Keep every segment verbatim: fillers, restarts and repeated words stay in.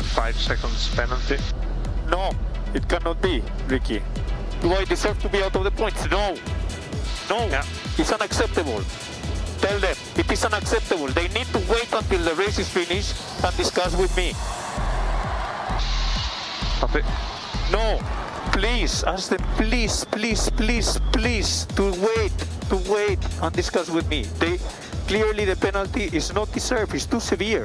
five seconds penalty. No, it cannot be, Ricky. Do I deserve to be out of the points? No. No, yeah. It's unacceptable. Tell them, it is unacceptable. They need to wait until the race is finished and discuss with me. Stop it. No, please, ask them, please, please, please, please, to wait, to wait and discuss with me. They, clearly the penalty is not deserved, it's too severe.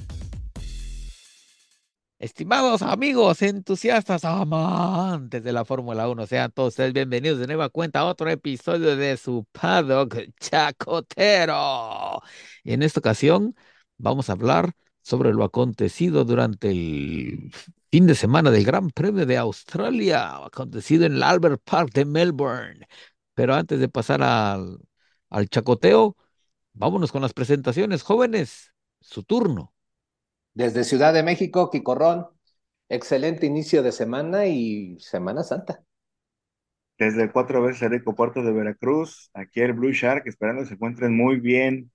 Estimados amigos, entusiastas, amantes de la Fórmula Uno, sean todos ustedes bienvenidos de nueva cuenta a otro episodio de su Paddock Chacotero. Y en esta ocasión vamos a hablar sobre lo acontecido durante el fin de semana del Gran Premio de Australia, acontecido en el Albert Park de Melbourne. Pero antes de pasar al, al chacoteo, vámonos con las presentaciones. Jóvenes, su turno. Desde Ciudad de México, Quicorrón, excelente inicio de semana y Semana Santa. Desde el cuatro veces rico puerto de Veracruz, aquí el Blue Shark, esperando que se encuentren muy bien.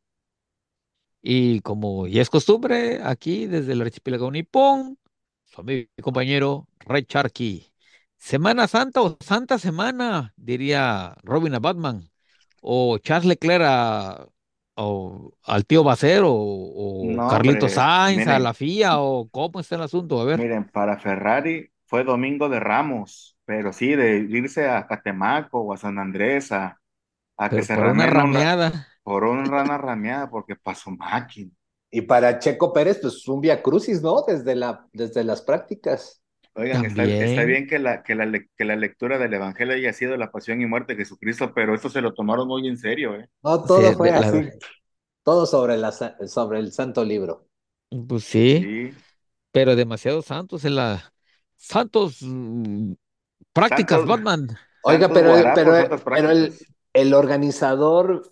Y como ya es costumbre, aquí desde el archipiélago nipón, su amigo y compañero Ray Sharky. Semana Santa o Santa Semana, diría Robin a Batman, o Charles Leclerc a- o al tío Bacero, o, o No, Carlito hombre, Sainz a la miren, F I A, o cómo está el asunto, a ver. miren, para Ferrari fue domingo de Ramos, pero sí, de irse a Catemaco o a San Andrés a, a que Pero se por una ramen una, rameada por una rana rameada, porque pasó máquina. Y para Checo Pérez, pues un vía crucis, ¿no? Desde la, desde las prácticas. Oigan, está, está también. bien que la, que la, le- que la lectura del Evangelio haya sido la pasión y muerte de Jesucristo, pero esto se lo tomaron muy en serio, ¿eh? No, todo Sí, fue de- la- así, todo sobre, la, sa- sobre el santo libro. pues sí, Sí, pero demasiados santos en la... Santos mm, prácticas, santos, Batman. Oiga, santos pero, pero, guarapos, santas pero el, prácticas. el organizador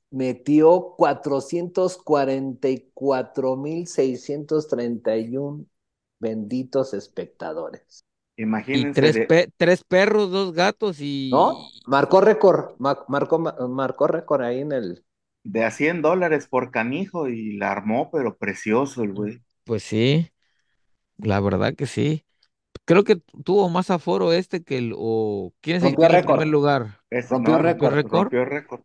metió cuatrocientos cuarenta y cuatro mil seiscientos treinta y uno benditos espectadores. Y Imagínense tres, de, pe- tres perros, dos gatos ¿No? y... Marcó récord, ma- marcó, ma- marcó récord ahí en el... de a cien dólares por canijo y la armó, pero precioso el güey. Pues sí, la verdad que sí. Creo que tuvo más aforo este que el... O, ¿quién es el que Rompió tiene el primer récord, lugar? Ese rompió no, ¿Rompió el récord. récord? rompió récord.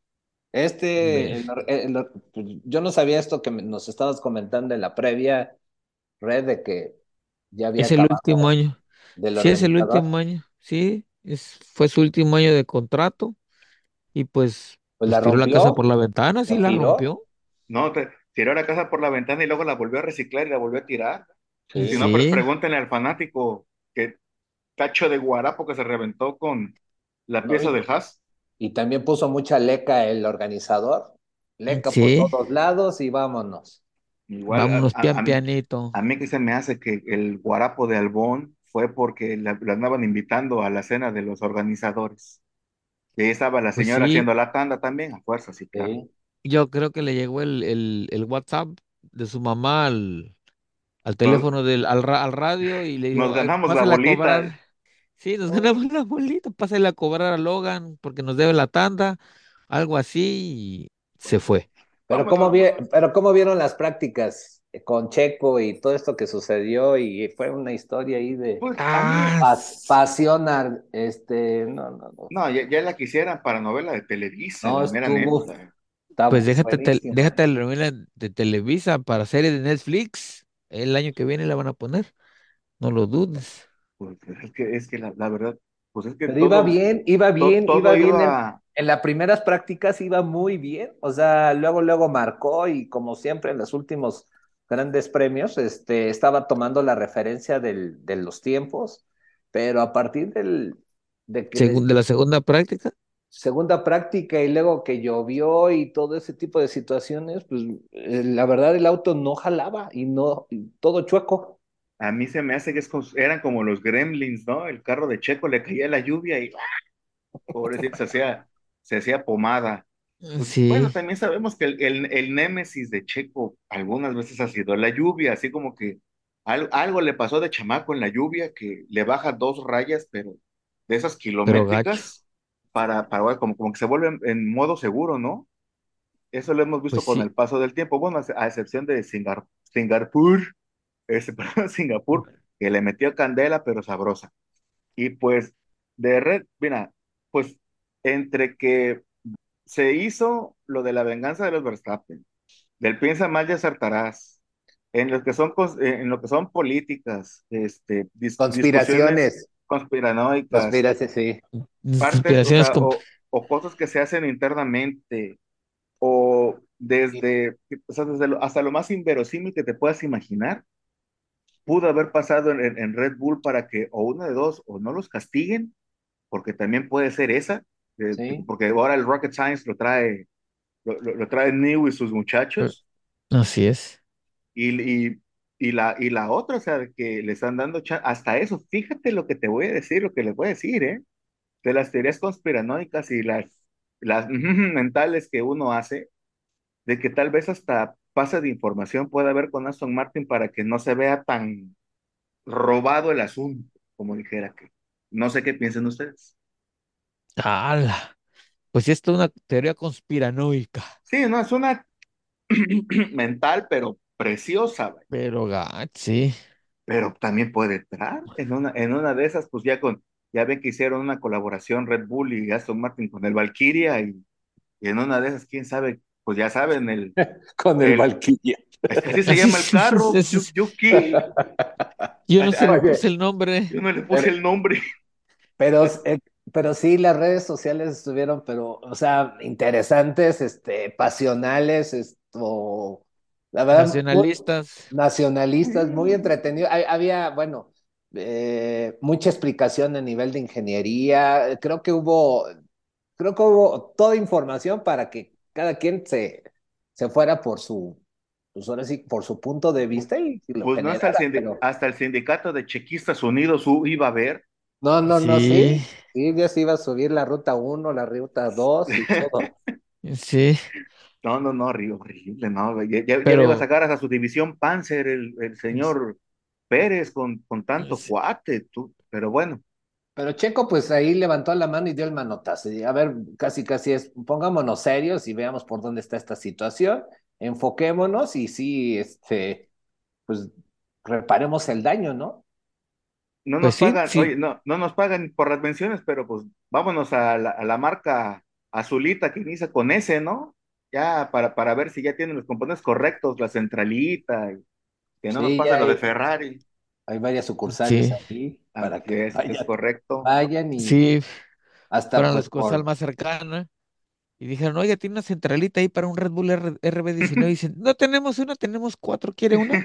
Este, Ve, el or- el or- pues, yo no sabía esto que me- nos estabas comentando en la previa red de que ya había es el último acabado año. del Sí, es el organizador. último año. Sí, es, fue su último año de contrato y pues, Pues pues la tiró la casa rompió, por la ventana, sí la la tiró, rompió. No, te, tiró la casa por la ventana y luego la volvió a reciclar y la volvió a tirar. Si sí. no, pre- Sí, pregúntenle al fanático que cacho de guarapo que se reventó con la ¿No? pieza Y, del Haas. y también puso mucha leca el organizador, leca por sí, todos lados y vámonos. Igual a, vámonos a- pian a mí, pianito. a mí que se me hace que el guarapo de Albón fue porque la, la andaban invitando a la cena de los organizadores. Y ahí estaba la Pues señora sí, haciendo la tanda también, a fuerza, sí, claro. Sí. yo creo que le llegó el, el, el WhatsApp de su mamá al, al Nos, teléfono del, al, ra- al radio y le nos dijo, "Ay, ganamos la pásale a bolita. cobrar. Sí, nos ganamos la bolita, pásale a cobrar a Logan porque nos debe la tanda, algo así, y se fue. Pero Vámonos, ¿cómo vi- vámonos. pero ¿cómo vieron las prácticas con Checo y todo esto que sucedió? Y fue una historia ahí de Pues a mí, Ah, pas- s- pasión, ar- este, no, no, no, no, ya, ya la quisieran para novela de Televisa, no la mera estuvo, neta. está pues déjate, tel- buenísima. déjate la novela de Televisa para serie de Netflix. El año que viene la van a poner, no lo dudes. Pues es que, es que la, la verdad, pues es que Pero iba todo, bien, iba to- bien, todo iba bien en, iba, en las primeras prácticas, iba muy bien. O sea, luego, luego marcó y como siempre en los últimos grandes premios, este, estaba tomando la referencia del, de los tiempos, pero a partir del, de que les Según de la segunda práctica, segunda práctica y luego que llovió y todo ese tipo de situaciones, pues eh, la verdad el auto no jalaba y no, y todo chueco. a mí se me hace que es como- eran como los gremlins, ¿no? El carro de Checo le caía la lluvia y, ¡ah! Pobrecito, se hacía, se hacía pomada. mm, Pues bueno, sí, también sabemos que el, el, el némesis de Checo algunas veces ha sido la lluvia, así como que al- algo le pasó de chamaco en la lluvia que le baja dos rayas, pero de esas pero gacho. kilométricas, para, para bueno, como, como que se vuelve en, en modo seguro, ¿no? Eso lo hemos Pues visto con sí, el paso del tiempo, bueno, a, a excepción de Singar- Singapur, este, perdón, Singapur, que le metió candela, pero sabrosa. Y pues, de Red, mira, pues entre que se hizo lo de la venganza de los Verstappen, del piensa mal y acertarás, en lo que son, cos- eh, en lo que son políticas, este, dis- discusiones Conspiraciones. conspiranoicas, Conspiraciones, sí. partes, o Conspiraciones sea, con... o, o cosas que se hacen internamente, o desde, o sea, desde lo- hasta lo más inverosímil que te puedas imaginar, pudo haber pasado en, en- en Red Bull para que o una de dos, o no los castiguen, porque también puede ser esa, eh, Sí. porque ahora el Rocket Science lo trae, lo, lo- lo trae New y sus muchachos, Así es. y, y, y la, y la otra, o sea, de que le están dando chan- hasta eso, fíjate lo que te voy a decir, lo que les voy a decir, ¿eh? De las teorías conspiranoicas y las, las mentales que uno hace, de que tal vez hasta pase de información pueda haber con Aston Martin para que no se vea tan robado el asunto, como dijera que. No sé qué piensen ustedes. ¡Hala! Pues sí, esto es una teoría conspiranoica, Sí, no, es una mental, pero preciosa, vaya. pero gachi. Pero también puede entrar en una, en una de esas, pues ya con, ya ven que hicieron una colaboración Red Bull y Aston Martin con el Valkyria y, y en una de esas, quién sabe, pues ya saben, el, Con el el, Valkyria. es que así se Así llama el es, es- carro, es- Yu- es- Yuki. Yo no se le Oye, puse el nombre. Yo no le puse pero, el nombre. pero, eh, pero sí, las redes sociales estuvieron, pero, o sea, interesantes, este, pasionales, esto, la verdad, muy Nacionalistas. nacionalistas, muy entretenido. Hay- había, bueno, eh, mucha explicación a nivel de ingeniería. Creo que hubo, creo que hubo toda información para que cada quien se, se fuera por su, pues ahora sí, por su punto de vista y, y lo Pues no hasta el, generara, sindi- pero hasta el sindicato de chequistas unidos u- iba a ver. no, no, no, Sí, sí, sí, ya se iba a subir la ruta uno, la ruta dos y todo. sí, No, no, no, horrible, horrible, no. Ya, ya, ya le iba a pero sacar hasta su división Panzer el, el señor Pérez con, con tanto sí, cuate, tú. Pero bueno, Pero Checo, pues ahí levantó la mano y dio el manotazo. Y, a ver, casi, casi es, pongámonos serios y veamos por dónde está esta situación, enfoquémonos y sí, este, pues reparemos el daño, ¿no? no pues nos sí, pagan, sí, oye, no, no nos pagan por las menciones, pero pues vámonos a la, a la marca azulita que inicia con S, ¿no? Ya para, para ver si ya tienen los componentes correctos, la centralita, y que no nos Sí, pasa ya lo de hay, Ferrari. hay varias sucursales sí, ahí Así para que es, es vayan, correcto. vayan y sí, hasta fueron pues las cosas por, más cercanas y dijeron, oiga, tiene una centralita ahí para un Red Bull R- RB19. Y dicen, no tenemos una, tenemos cuatro, ¿quiere una?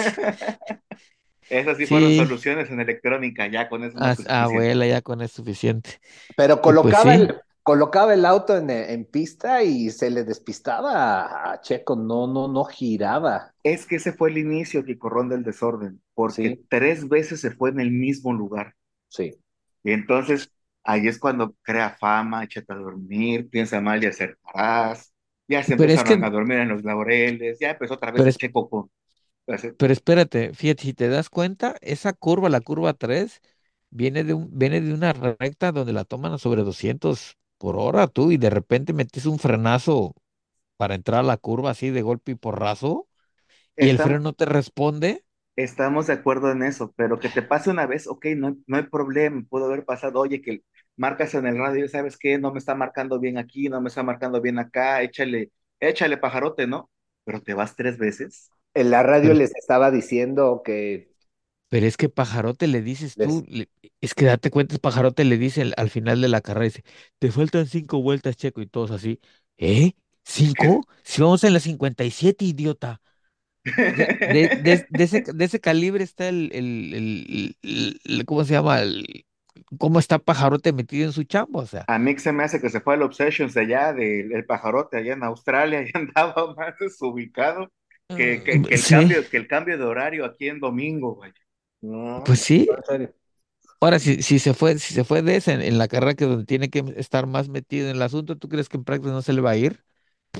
Esas sí fueron Sí, soluciones en electrónica, ya con eso es más que as- suficiente. abuela, ya con eso es suficiente. pero Y pues colocaba sí, el, colocaba el auto en, en pista y se le despistaba a, a Checo, no, no, no giraba. Es que ese fue el inicio que corronda el desorden, porque Sí, tres veces se fue en el mismo lugar. sí. Y entonces ahí es cuando crea fama, échate a dormir, piensa mal y acertarás. Ya se pero es empezaron que, a dormir en los laureles, ya empezó otra vez pero el es, Checo con... así, pero espérate, fíjate, si te das cuenta, esa curva, la curva tres viene de un, viene de una recta donde la toman a sobre doscientos por hora tú y de repente metes un frenazo para entrar a la curva así de golpe y porrazo y el freno Estamos, no te responde. estamos de acuerdo en eso, pero que te pase una vez, ok, no, hay- no hay problema, pudo haber pasado, oye, que marcas en el radio, ¿sabes qué? No me está marcando bien aquí, no me está marcando bien acá, échale, échale pajarote, ¿no? Pero te vas tres veces. En la radio Pero, les estaba diciendo que pero es que Pajarote le dices les, tú, le- es que date cuenta, Pajarote le dice al, al final de la carrera, dice, te faltan cinco vueltas, Checo, y todos así, ¿eh? ¿Qué? ¿Cinco? Si vamos en la cincuenta y siete, idiota. O sea, de, de, de ese, de ese calibre está el, el, el- el- el- ¿cómo se llama? El, ¿cómo está Pajarote metido en su chamba? O sea, A mí se me hace que se fue al Obsessions de allá, del el pajarote allá en Australia, y andaba más desubicado que, que, mm, que el sí, cambio, que el cambio de horario aquí en domingo, güey. No, pues no. sí. en serio. Ahora, si, si se fue, si se fue de esa en, en la carrera que donde tiene que estar más metido en el asunto, ¿tú crees que en práctica no se le va a ir?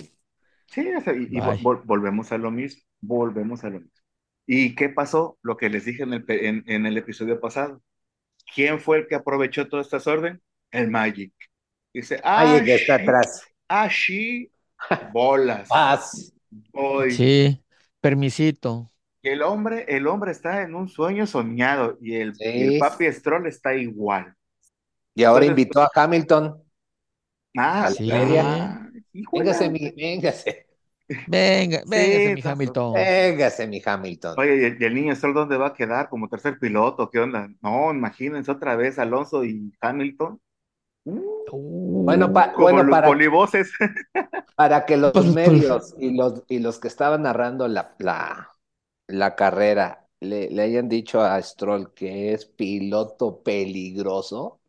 Sí, o sea, y, y vol- Bye. vol- volvemos a lo mismo, volvemos a lo mismo. ¿Y qué pasó? Lo que les dije en el, pe- en, en el episodio pasado. ¿Quién fue el que aprovechó toda esta orden? El Magic. Dice, ah, Ay, que está sí, atrás. ah, sí, bolas, Paz. voy. Sí, permisito. el hombre, el hombre está en un sueño soñado y el, y el Sí. papi Stroll está igual. Y ahora Entonces, invitó a Hamilton a ah, la feria. Sí. ah, Véngase, híjole. mi, véngase, Venga, véngase, Sí, mi está- Hamilton. véngase, mi Hamilton. oye, ¿y el, y el niño Stroll dónde va a quedar? ¿Como tercer piloto? ¿Qué onda? No, imagínense otra vez Alonso y Hamilton. Bueno, Uh, pa- Como bueno los para, polivoces. para que los pues, pues, medios y los, y los que estaban narrando la, la, la carrera le, le hayan dicho a Stroll que es piloto peligroso,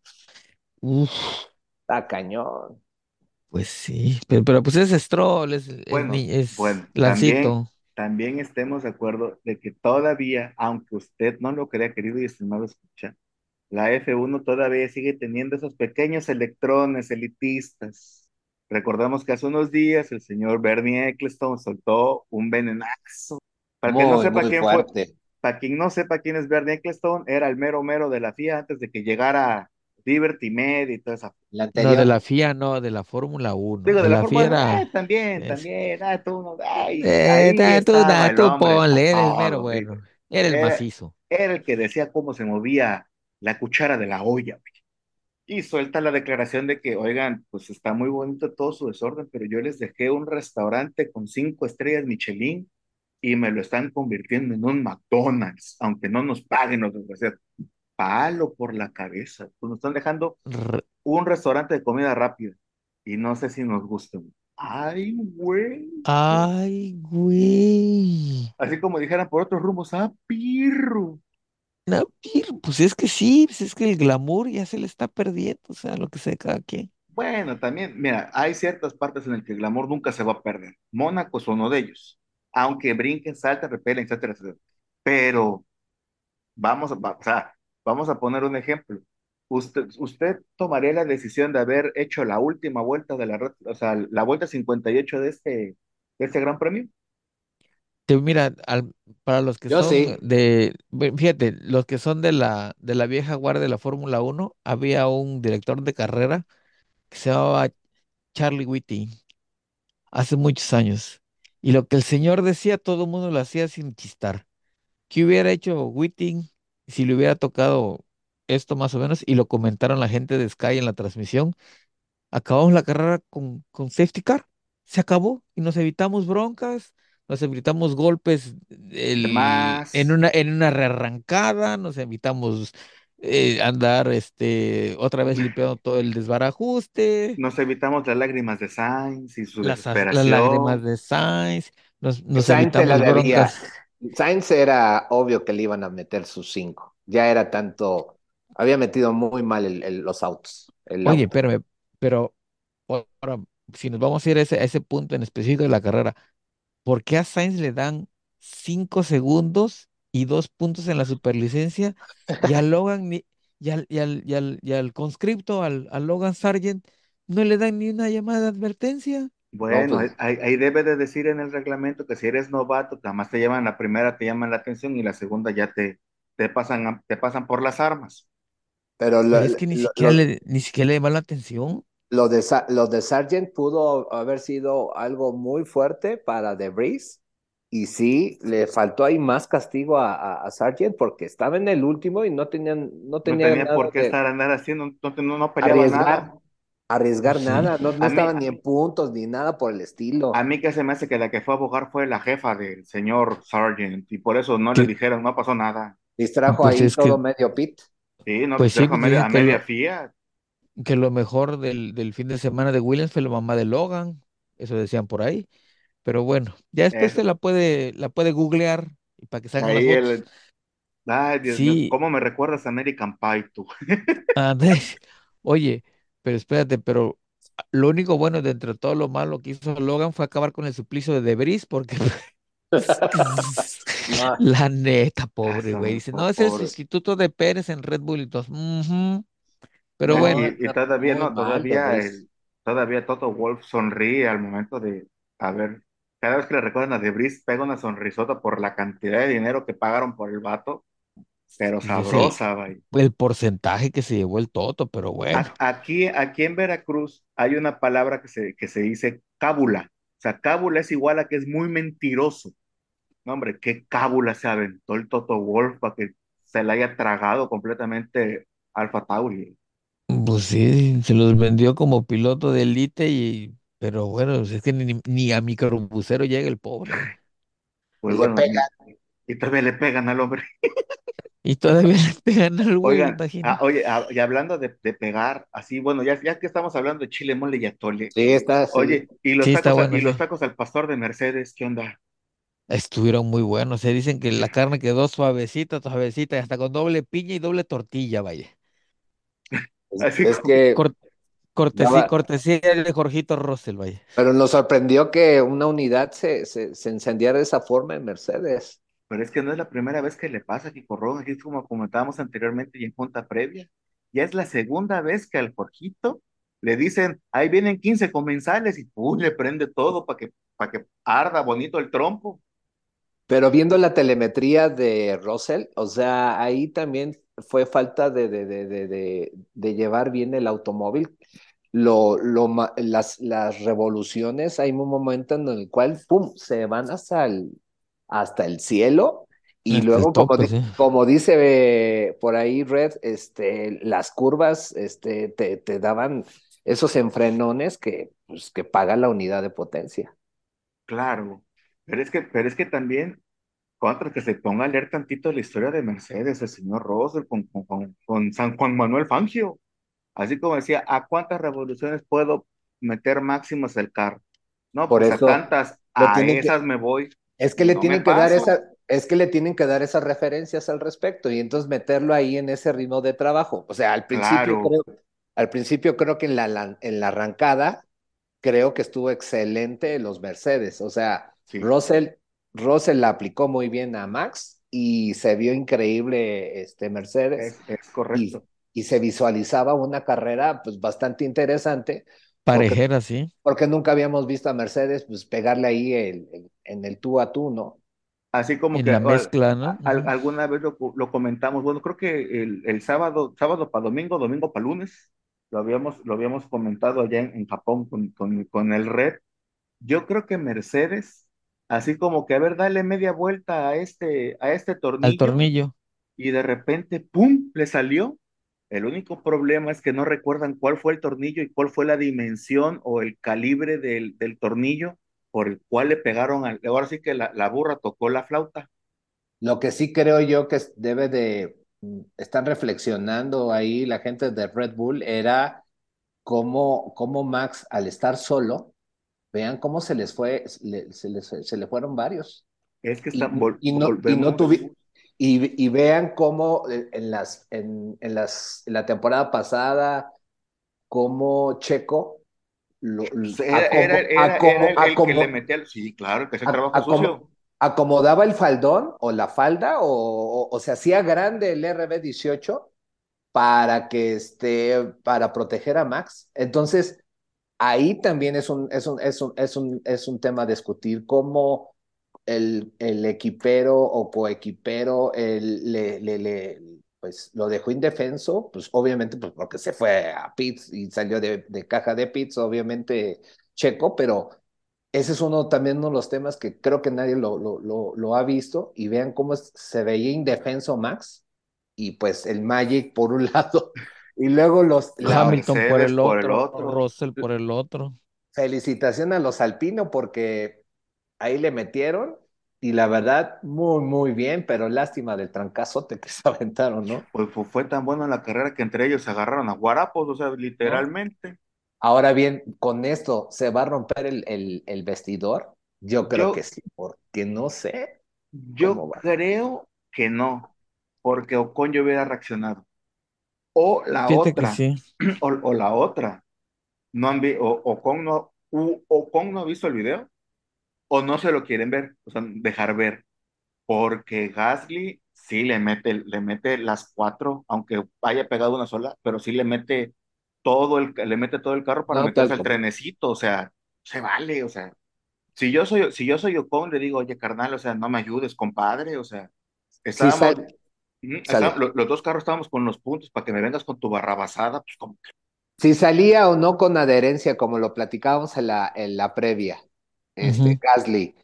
uf, está cañón. pues sí, pero, pero pues es Stroll, es, es, Bueno, ni- es bueno, también, Lancito. también estemos de acuerdo de que todavía, aunque usted no lo crea, querido y estimado escucha, la F uno todavía sigue teniendo esos pequeños electrones elitistas. Recordamos que hace unos días el señor Bernie Ecclestone soltó un venenazo. Para que no Muy, sepa muy quién fue, fuerte. para quien no sepa quién es Bernie Ecclestone, era el mero mero de la F I A antes de que llegara Liberty Media y toda esa. La No, de anterior, la F I A, no, de la Fórmula Uno. Digo, de De la la F I A forma, eh, era. también, Es, también, ah, tú no, ay, eh, ahí da, tú, estaba da, el tú hombre para ponle, era el mero todo, bueno. ¿viste? Era el Era, macizo. era el que decía cómo se movía la cuchara de la olla. Y suelta la declaración de que, oigan, pues está muy bonito todo su desorden, pero yo les dejé un restaurante con cinco estrellas Michelin y me lo están convirtiendo en un McDonald's, aunque no nos paguen los desgraciados. Palo por la cabeza. Pues nos están dejando R- un restaurante de comida rápida y no sé si nos gusta. Ay, güey. Ay, güey. Así como dijeran por otros rumbos, ah, pirro. No, pir- pues es que sí, pues es que el glamour ya se le está perdiendo, o sea, lo que sea de cada quien. Bueno, también, mira, hay ciertas partes en las que el glamour nunca se va a perder. Mónaco es uno de ellos. Aunque brinquen, salten, repelen, etcétera, etcétera. Pero vamos a, va- o sea, vamos a poner un ejemplo. Usted, usted tomaría la decisión de haber hecho la última vuelta de la red, o sea, la vuelta cincuenta y ocho de este, de este Gran Premio. Te- mira, al- para los que yo son sí. de, ve- fíjate, los que son de la, de la vieja guardia de la Fórmula Uno, había un director de carrera que se llamaba Charlie Whiting hace muchos años. Y lo que el señor decía, todo el mundo lo hacía sin chistar. ¿Qué hubiera hecho Whiting si le hubiera tocado esto más o menos? Y lo comentaron la gente de Sky en la transmisión. Acabamos la carrera con, con safety car. Se acabó y nos evitamos broncas, nos evitamos golpes el- en Además, una, en una rearrancada, nos evitamos eh, andar este, otra vez limpiando todo el desbarajuste, nos evitamos las lágrimas de Sainz y su las, az- las lágrimas desesperación. de Sainz, nos, nos Sainz se la evitamos debía. broncas. Sainz era obvio que le iban a meter sus cinco. Ya era tanto, había metido muy mal el- el- los autos, el Oye, auto. espérame, pero ahora, si nos vamos a ir a ese, a ese punto en específico de la carrera, ¿por qué a Sainz le dan cinco segundos y dos puntos en la superlicencia y a Logan ni- y al, y al, y al, y al conscripto, al, al Logan Sargent, no le dan ni una llamada de advertencia? No, Bueno, ahí, pues, ahí ahí debe de decir en el reglamento que si eres novato, nada más te llaman la primera, te llaman la atención y la segunda ya te, te pasan, a- te pasan por las armas. pero lo, Pero es que ni lo, siquiera lo- le, ni siquiera le llama la atención. lo de, Sa- lo de Sargent pudo haber sido algo muy fuerte para De Vries. Y sí, le faltó ahí más castigo a, a, a Sargent porque estaba en el último y no tenían, no No tenía tenía nada por qué de estar andar haciendo, no, no, no peleaba arriesgar, nada. arriesgar Pues sí. nada. No, no A mí, estaba ni en puntos ni nada por el a estilo. mí que se me hace que la que fue a abogar fue la jefa del señor Sargent y por eso no le Que, dijeron, no pasó nada. Distrajo pues ahí es que, todo medio pit. Sí, no pues sí, distrajo a pues media, dicen a que media lo, F I A. que lo mejor del, del fin de semana de Williams fue la mamá de Logan. Eso decían por ahí. Pero bueno, ya después Es, se la puede, la puede googlear y para que salgan las ahí fotos. el, ay, Dios mío, Sí, ¿cómo me recuerdas a American Pie tú? Andrés. Oye, pero espérate, pero lo único bueno de entre todo lo malo que hizo Logan fue acabar con el suplicio de Debris, porque No, la neta, Ah, pobre güey. son Dice, no, po- es el pobres. sustituto de Pérez en Red Bull y todos. "Ujú". Pero No, no, bueno, y, y no, todavía, muy no, mal de todavía Vries. el, todavía Toto Wolf sonríe al momento de, a ver, cada vez que le recuerdan a Debris, pega una sonrisota por la cantidad de dinero que pagaron por el vato, pero pues es el, sabrosa, vaya. el porcentaje que se llevó el Toto, pero bueno. A- Aquí, aquí en Veracruz hay una palabra que se, que se dice cábula. O sea, cábula es igual a que es muy mentiroso. No, hombre, qué cábula se aventó el Toto Wolff para que se la haya tragado completamente Alfa Tauri. Pues sí, se los vendió como piloto de élite y, pero bueno, es que ni, ni a microbusero llega el pobre. Pues Y le bueno, pega. y, y todavía le pegan al hombre. Y todavía le pegan al güey, Oigan, ah, imagínate. oye, ah, y hablando de, de pegar, así, bueno, ya, ya que estamos hablando de chile, mole y atole, Sí, está así. oye, y los Sí, está tacos, a- bueno, y los sí. tacos al pastor de Mercedes, ¿qué onda? Estuvieron muy buenos. Se dicen que la carne quedó suavecita, suavecita, y hasta con doble piña y doble tortilla, vaya. Es, Así es como, que Cor- cortesía, daba, cortesía de Jorgito Russell, vaya. pero nos sorprendió que una unidad se, se, se encendiera de esa forma en Mercedes. pero es que no es la primera vez que le pasa a Kiko Rojo, aquí es como comentábamos anteriormente y en junta previa, ya es la segunda vez que al Jorgito le dicen, ahí vienen quince comensales y ¡pum! Le prende todo para que, para que arda bonito el trompo. Pero viendo la telemetría de Russell, o sea, ahí también fue falta de, de, de, de, de, de llevar bien el automóvil. Lo, lo, ma- las, las revoluciones, hay un momento en el cual, ¡pum!, se van hasta el, hasta el cielo y Hasta el luego, como, tope, di- sí. como dice eh, por ahí Red, este, las curvas este, te, te daban esos enfrenones que, pues, que paga la unidad de potencia. Claro, pero es que, pero es que también, contra que se ponga a leer tantito la historia de Mercedes, el señor Russell con, con, con, con San Juan Manuel Fangio, así como decía, ¿a cuántas revoluciones puedo meter máximas el carro? No, Por pues a eso tantas, le a tienen esas que, me voy Es que y le no me tienen que dar paso. esa, es que le tienen que dar esas referencias al respecto y entonces meterlo ahí en ese ritmo de trabajo. O sea, al principio Claro, creo, al principio creo que en la, la- en la arrancada creo que estuvo excelente los Mercedes. O sea, sí, Russell, Russell la aplicó muy bien a Max y se vio increíble este Mercedes es, es y, correcto. y se visualizaba una carrera pues bastante interesante porque, Parejera, sí. porque nunca habíamos visto a Mercedes pues pegarle ahí el, el- en el tú a tú, ¿no? Así como En que la al- mezcla, ¿no? a- al- Ujú. alguna vez lo, lo comentamos, bueno, creo que el, el sábado, sábado para domingo, domingo para lunes, lo habíamos, lo habíamos comentado allá en, en Japón con, con, con el Red. Yo creo que Mercedes, así como que, a ver, dale media vuelta a este, a este Al tornillo tornillo. y de repente, ¡pum!, le salió. El único problema es que no recuerdan cuál fue el tornillo y cuál fue la dimensión o el calibre del, del tornillo por el cual le pegaron al... Ahora sí que la, la burra tocó la flauta. Lo que sí creo yo que es- debe de, mm, están reflexionando ahí la gente de Red Bull era cómo, cómo Max al estar solo, vean cómo se les fue, le- se les, se le fueron varios. Es que Y, están, vol- y no, y no volvemos, tuvi- y, y vean cómo eh, en las, en, en las, en la temporada pasada, cómo Checo, lo, pues, era, era, acomo, era, era acomo, el, el que le acomo, metía, el- sí, claro, el que hacía el a- trabajo acomo- sucio. acomodaba el faldón o la falda o, o, o se hacía grande el R B dieciocho para que esté, para proteger a Max. Entonces, ahí también es un, es un, es un, es un, es un tema a discutir cómo el, el equipero o coequipero el, le, le, le, pues lo dejó indefenso, pues obviamente pues porque se fue a pits y salió de, de caja de pits, obviamente Checo, pero ese es uno también uno de los temas que creo que nadie lo, lo, lo, lo ha visto y vean cómo es- se veía indefenso Max y pues el Magic por un lado y luego los, Los la Hamilton por Mercedes el por el otro, otro. Russell por el otro. felicitación a los Alpino porque ahí le metieron y la verdad muy muy bien, pero lástima del trancazote que se aventaron, ¿no? Pues fue, fue tan buena la carrera que entre ellos se agarraron a guarapos, o sea, ¿No? literalmente. Ahora bien, con esto se va a romper el, el, el vestidor. Yo creo que Yo, sí, porque no sé yo cómo va. creo que no, porque Ocon yo hubiera reaccionado. O la Fíjate que otra, sí. o, o la otra, no han vi, o, Ocon no, u- Ocon no ha visto el video, o no se lo quieren ver, o sea, dejar ver, porque Gasly sí le mete, le mete las cuatro, aunque haya pegado una sola, pero sí le mete todo el, le mete todo el carro para No, meterse tal al como. trenecito, o sea, se vale, o sea, si yo soy, si yo soy Ocon, le digo, oye, carnal, o sea, no me ayudes, compadre, o sea, Sí, estábamos, sal, ujú, está- sale. lo- los dos carros estábamos con los puntos para que me vengas con tu barrabasada, pues como que, Si salía o no con adherencia, como lo platicábamos en la, en la previa, este, Ujú. Gasly.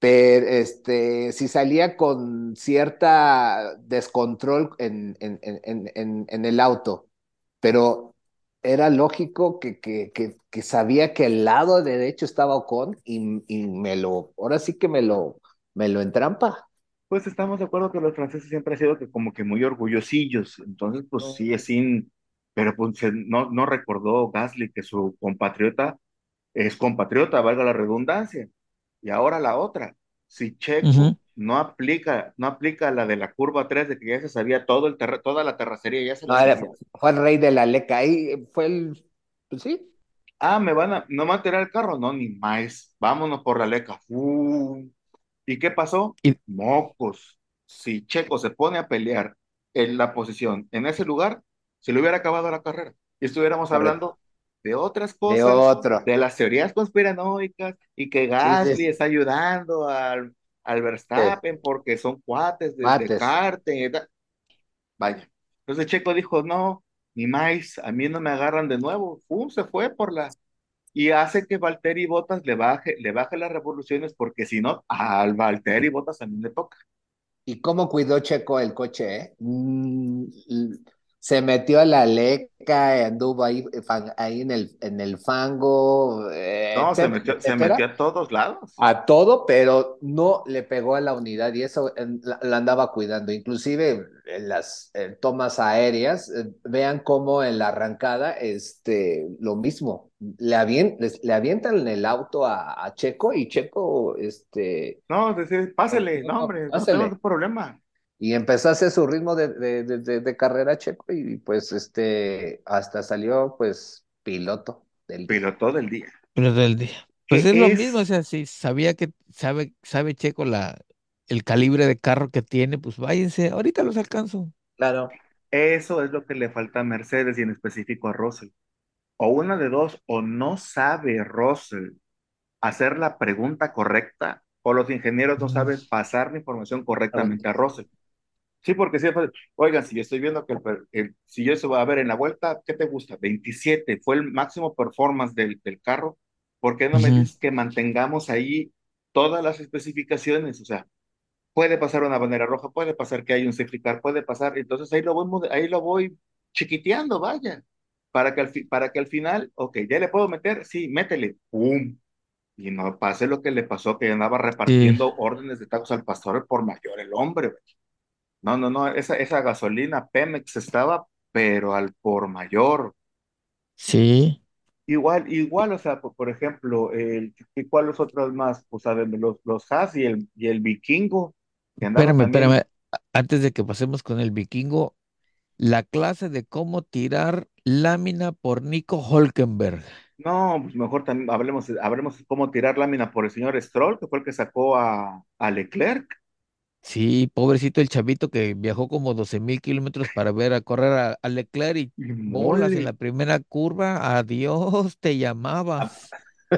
pero este, si salía con cierta descontrol en, en, en, en, en- en el auto, pero era lógico que, que, que, que sabía que el lado derecho estaba Ocon y, y me lo, ahora sí que me lo, me lo entrampa. Pues estamos de acuerdo que los franceses siempre han sido que como que muy orgullosillos, entonces pues sí es sin, pero pues se- no, no recordó Gasly que su compatriota es compatriota, valga la redundancia. Y ahora la otra, si Checo Ujú. no aplica, no aplica la de la curva tres de que ya se sabía todo el terre- toda la terracería, ya se la No, era- sabía. fue el rey de la leca, ahí fue el, pues sí, Ah, me van a, no me van a tirar el carro, no, ni más, vámonos por la leca. Uh, ¿Y qué pasó? Y, Mocos. Si Checo se pone a pelear en la posición en ese lugar, se le hubiera acabado la carrera. Y estuviéramos correcto. hablando de otras De cosas, otro. de las teorías conspiranoicas y que Sí, sí, Gasly sí. está ayudando al, al Eh, Verstappen porque son cuates de, de mates. karting y tal. Vaya. Entonces Checo dijo, no, ni más, a mí no me agarran de nuevo. ¡Pum! Se fue por la, y hace que Valtteri Bottas le baje, le baje las revoluciones, porque si no, al Valtteri Bottas también le toca. ¿Y cómo cuidó Checo el coche, eh? Mm, l- se metió a la leca, anduvo ahí, eh, fan- ahí en el, en el fango, eh, No, se etcétera, metió, se metió etcétera, a todos lados. a todo, pero no le pegó a la unidad y eso eh, la, la andaba cuidando. Inclusive en las eh, tomas aéreas, eh, vean cómo en la arrancada, este, lo mismo, le, avien- les- le avientan el auto a, a Checo y Checo, este, No, es decir, pásele, no, hombre, no tengo pásele. problema. Y empezó a hacer su ritmo de, de, de, de- de carrera Checo y pues este, hasta salió pues piloto del día. Piloto del día. pero del día. Pues ¿Qué es lo mismo, o es? sea, si sabía que sabe, sabe Checo la, el calibre de carro que tiene, pues váyanse, ahorita los alcanzo. Claro. Eso es lo que le falta a Mercedes y en específico a Russell. O una de dos, o no sabe Russell hacer la pregunta correcta, o los ingenieros no Mm. saben pasar la información correctamente Exactamente. a Russell. Sí, porque siempre, oigan, si yo estoy viendo que el, per- el- si yo se va a ver en la vuelta, ¿qué te gusta? Veintisiete fue el máximo performance del, del carro. ¿Por qué no me Ujú. dices que mantengamos ahí todas las especificaciones? O sea, puede pasar una bandera roja, puede pasar que hay un safety car, puede pasar, entonces ahí lo voy, mode- ahí lo voy chiquiteando, vaya, para que al, fi- para que al final, ok, ya le puedo meter, sí, métele, ¡pum! Y no pase lo que le pasó, que andaba Sí, repartiendo órdenes de tacos al pastor por mayor el hombre. No, no, no, esa, esa gasolina Pemex estaba, pero al por mayor. sí. Igual, igual, o sea, por, por ejemplo, el, ¿y cuáles otros más? Pues, saben, los, los Haas y el, y el Vikingo, que andaba Espérame, también. espérame. a- Antes de que pasemos con el vikingo, la clase de cómo tirar lámina por Nico Hülkenberg. No, pues mejor también hablemos, hablemos cómo tirar lámina por el señor Stroll, que fue el que sacó a, a Leclerc. Sí, pobrecito el chavito que viajó como doce mil kilómetros para ver a correr a, a Leclerc y Y bolas en mole. la primera curva. Adiós, te Ah, llamabas.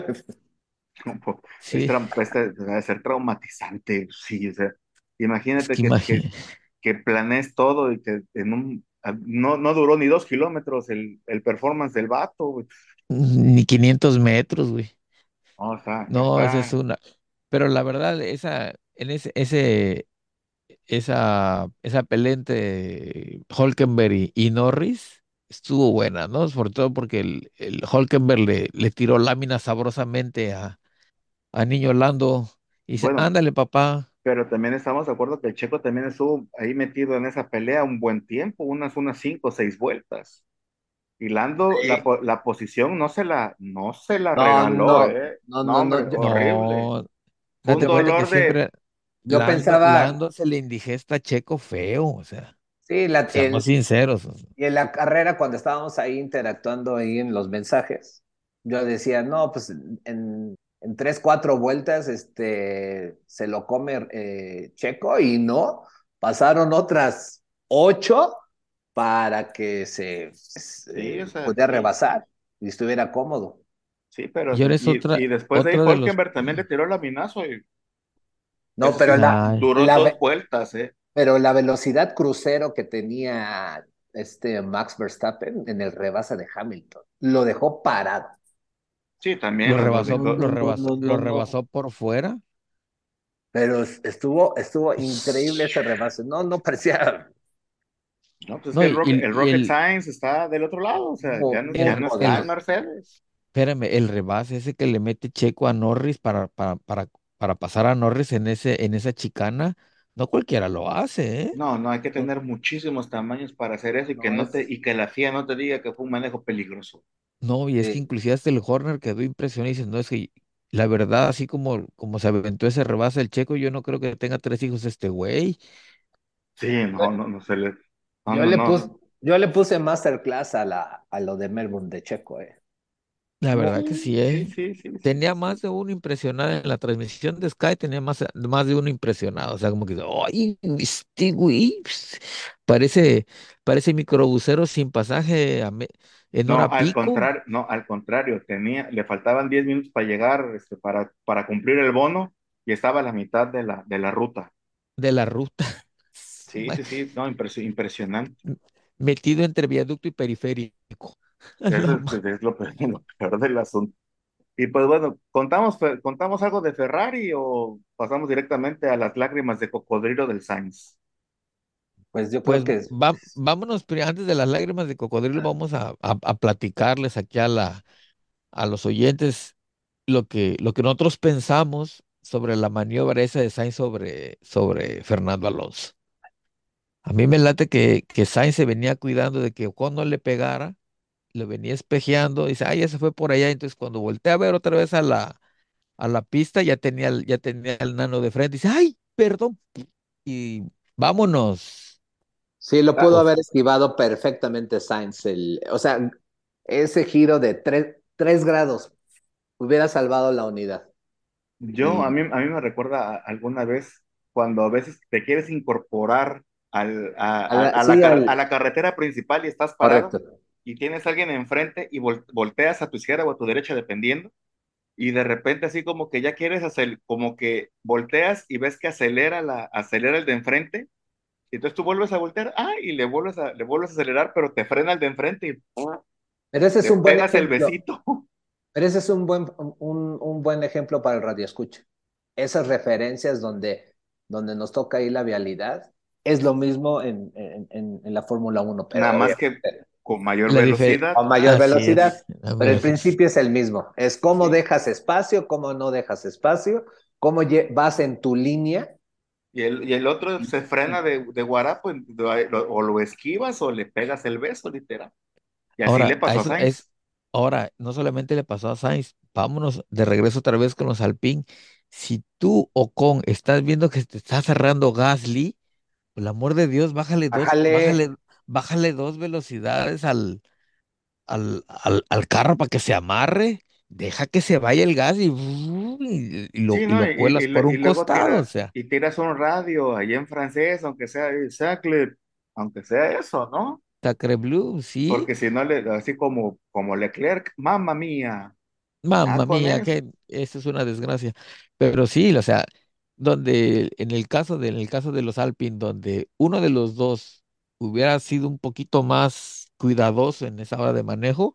Es, Sí, tra- este, debe ser traumatizante, sí, o sea, es imagínate que que, que, imagínate, que planees todo y que en un, no, no duró ni dos kilómetros el, el performance del vato, güey. ni quinientos metros, güey. No, está, No, esa es está, una. Pero la verdad, esa, en ese, ese, esa, esa pelea entre Hülkenberg y, y Norris estuvo buena, ¿no? Sobre todo porque el, el Hülkenberg le, le tiró láminas sabrosamente a, a Niño Lando y dice, bueno, ándale, papá. pero también estamos de acuerdo que el Checo también estuvo ahí metido en esa pelea un buen tiempo, unas, unas cinco o seis vueltas. Y Lando, la, sí. po- la posición no se la, no se la No, regaló, no, ¿eh? no, No, no, hombre, no. Yo, horrible. No, Fue un date cuenta que dolor de, siempre yo Lando, pensaba, Lando se le indigesta a Checo feo, o sea, sí, la, seamos el, sinceros. O sea. y en la carrera cuando estábamos ahí interactuando ahí en los mensajes, yo decía, no, pues en, en tres, cuatro vueltas este, se lo come eh, Checo y no, pasaron otras ocho para que se, sí, se o sea, pudiera y, rebasar y estuviera cómodo. sí, pero Y ahora es y, otra, y después de ahí otra de los... Hülkenberg también le tiró el laminazo y No, eso sí, pero la, Ay, duró la, dos ve- vueltas, ¿eh? pero la velocidad crucero que tenía este Max Verstappen en el rebase de Hamilton lo dejó parado. Sí, también lo los, los, rebasó, No, los- lo no, no, rebasó, no, lo no, no. rebasó por fuera. pero es- estuvo, estuvo increíble ese rebase. No, no parecía No, pues es que No, el y, Rocket, y- el y Rocket el, Science está del otro lado, o sea, ya muy, no, ya muy no el, está en el, modesto. Mercedes. espérame, el rebase ese que le mete Checo a Norris para, para, para, para pasar a Norris en ese, en esa chicana, no cualquiera lo hace, ¿eh? No, no, hay que tener muchísimos tamaños para hacer eso y que No no te, es. y que la F I A no te diga que fue un manejo peligroso. No, y es que Sí. inclusive hasta el Horner quedó impresionado y dice, no, es que la verdad, así como, como se aventó ese rebase el Checo, yo no creo que tenga tres hijos este güey. Sí, no, no, no se le, no, Yo no, le puse, no. yo le puse masterclass a la, a lo de Melbourne de Checo, eh. La verdad que Sí, sí, sí, ¿eh? sí, sí, sí, Tenía sí, sí. más de uno impresionado en la transmisión de Sky, tenía más, más de uno impresionado. O sea, como que, ¡ay, este güey! Ps, Parece, parece microbusero sin pasaje a me- en No, hora al pico contrario, no, al contrario, tenía, le faltaban diez minutos para llegar, este, para, para cumplir el bono y estaba a la mitad de la, de la ruta. de la ruta. Su Sí, ma- sí, sí, no, impresi- impresionante. Metido entre viaducto y periférico. Eso No, es, ma- es lo peor, lo peor del asunto. Y pues bueno, ¿contamos, fe- contamos algo de Ferrari o pasamos directamente a las lágrimas de cocodrilo del Sainz? Pues yo creo pues que va- vámonos, pri- antes de las lágrimas de cocodrilo, vamos a, a, a platicarles aquí a la, a los oyentes lo que, lo que nosotros pensamos sobre la maniobra esa de Sainz sobre, sobre Fernando Alonso. A mí me late que, que Sainz se venía cuidando de que Ocon no le pegara, lo venía espejeando, dice, ay, ya se fue por allá. Entonces, cuando voltea a ver otra vez a la, a la pista, ya tenía, el- ya tenía el nano de frente, dice, ay, perdón, y vámonos. sí lo Ah, pudo Pues, haber esquivado perfectamente Sainz. El, o sea, ese giro de tres, tres grados hubiera salvado la unidad. yo, a Y mí, a mí me recuerda a- alguna vez cuando a veces te quieres incorporar al, a, a a- la- a la, sí, car- a al, la carretera principal y estás parado correcto. y tienes a alguien enfrente y vol- volteas a tu izquierda o a tu derecha dependiendo y de repente así como que ya quieres hacer, como que volteas y ves que acelera, la, acelera el de enfrente y entonces tú vuelves a voltear, ah, y le vuelves a, le vuelves a acelerar, pero te frena el de enfrente y ¡pum! Pero ese es Le un buen pegas el ejemplo. besito. Pero ese es un buen, un, un buen ejemplo para el radioescucha. Esas referencias donde, donde nos toca ahí la vialidad, es lo mismo en, en, en, en la Fórmula Uno, pero Nada más que obviamente con mayor la diferencia, velocidad. con mayor así velocidad. es. A Pero el ver, principio es el mismo. Es cómo Sí. dejas espacio, cómo no dejas espacio, cómo lle- vas en tu línea. Y el, y el otro Y, se frena y- de, de guarapo, en- de- o lo esquivas o le pegas el beso, literal. Y así le ahora, a pasó a eso es, Sainz. ahora, no solamente le pasó a Sainz, vámonos de regreso otra vez con los Alpine. Si tú, Ocon, estás viendo que te está cerrando Gasly, por el amor de Dios, bájale dos, Bájale. bájale, bájale dos velocidades al, al, al, al carro para que se amarre. Deja que se vaya el gas y, y, y lo, Sí, y ¿no? lo Y, y- cuelas y por le- y un luego costado, o tiras, sea. y tiras un radio ahí en francés, aunque sea exactly, aunque sea eso, ¿no? Sacre Blue, sí. Porque si no, le, así como, como Leclerc, mamma mía, ya Mamma con mía, eso. que eso es una desgracia. Pero sí, o sea, donde en el caso de, en el caso de los Alpine, donde uno de los dos hubiera sido un poquito más cuidadoso en esa hora de manejo,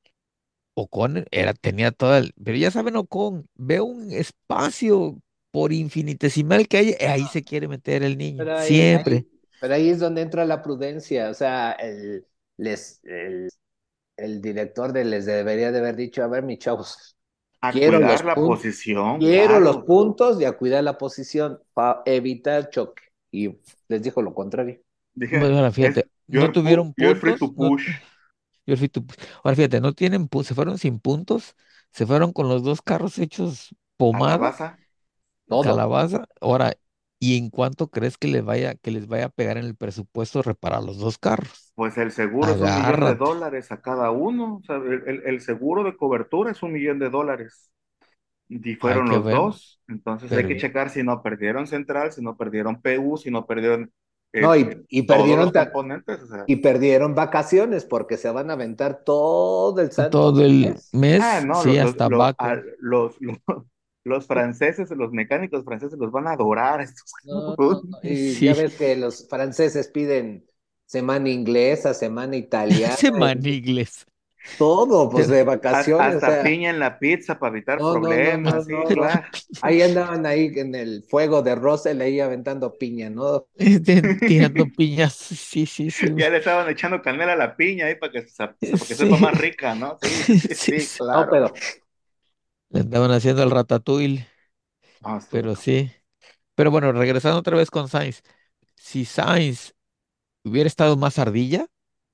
Ocon era, tenía toda el, pero ya saben, Ocon, ve un espacio por infinitesimal que hay, ahí se quiere meter el niño, Pero ahí, siempre. ahí, pero ahí es donde entra la prudencia. O sea, el, les, el, el director de les debería de haber dicho, a ver, mis chavos, A quiero los cuidar la puntos, posición, quiero los claro. puntos y a cuidar la posición para evitar choque. Y les dijo lo contrario. Dije, Bueno, es fíjate, no you're, pu- tuvieron you're free to puntos, no, push. yo fui tu- ahora fíjate, no tienen, pu- se fueron sin puntos, se fueron con los dos carros hechos pomada, Calabaza. Todo. calabaza. Ahora, ¿y en cuánto crees que les vaya, que les vaya a pegar en el presupuesto reparar los dos carros? Pues el seguro es un millón de Agárrate, dólares a cada uno. O sea, el, el- el seguro de cobertura es un millón de dólares. Y hay fueron que los ver, dos. Entonces hay pero que y- checar si no perdieron central, si no perdieron P U, si no perdieron No, eh, y, y todos los perdieron ta- componentes. O sea, y perdieron vacaciones porque se van a aventar todo el santo todo el mes. ah, mes, no, sí, los, los, hasta los, a- Baku. los, los, los franceses, los mecánicos franceses los van a adorar a estos No, no, cabrones. no. Y ya Sí, ves que los franceses piden semana inglesa, semana italiana. ese Y, manigles. todo, pues Pero- de Has- vacaciones, o Hasta sea, piña en la pizza para evitar no, no, no, no, problemas, sí, no, no. claro. Ahí andaban ahí en el fuego de Russell, ahí aventando piña, ¿no? Este, tirando piñas, sí, sí, sí, Ya le estaban echando canela a la piña ahí para que, se- para que sepa más sí, rica, ¿no? Sí, sí, sí, sí, sí, sí. No, claro. pero, Le andaban haciendo el ratatouille, No, estuvo pero cabrón. sí. Pero bueno, regresando otra vez con Sainz. Si Sainz hubiera estado más ardilla,